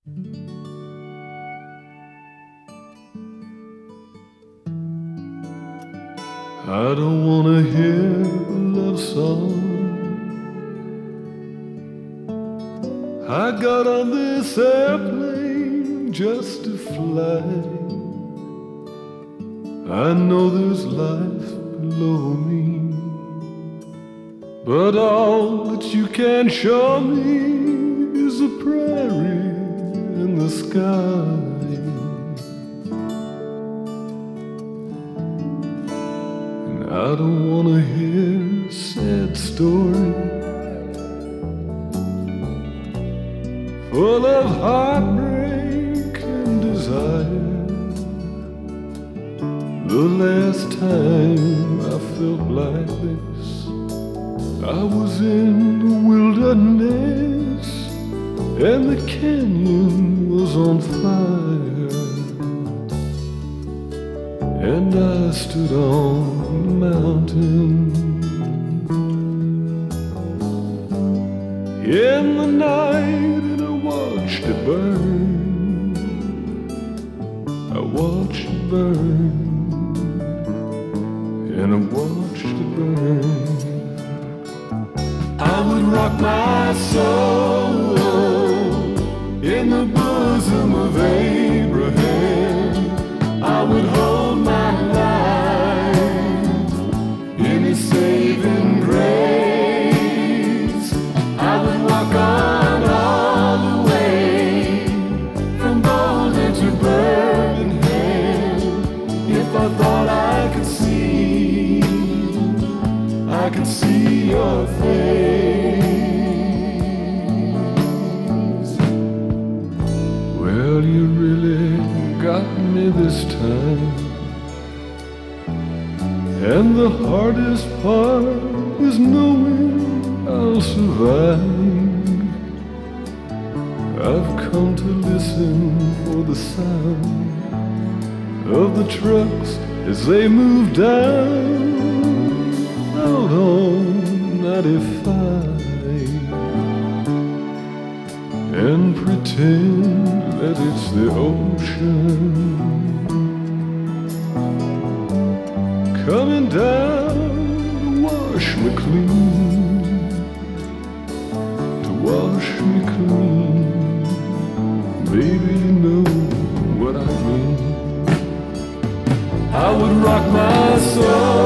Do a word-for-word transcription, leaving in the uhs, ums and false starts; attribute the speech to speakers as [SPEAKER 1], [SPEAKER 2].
[SPEAKER 1] I don't wanna hear a love song. I got on this airplane just to fly. I know there's life below me, but all that you can show me is a prairie in the sky. I don't wanna hear a sad story full of heartbreak and desire. The last time I felt like this, I was in the wilderness and the canyon was on fire, and I stood on the mountain. In the night and I watched it burn. I watched it burn. And I watched it burn. I would rock my soul in the bosom of Abraham. I would hold my life in His saving grace. I would walk on all the way from Boulder to Birmingham. If I thought I could see, I could see your face. Well, you really got me this time, and the hardest part is knowing I'll survive. I've come to listen for the sound of the trucks as they move down out on ninety-five, and pretend that it's the ocean coming down to wash me clean, to wash me clean. Baby, you know what I mean. I would rock my soul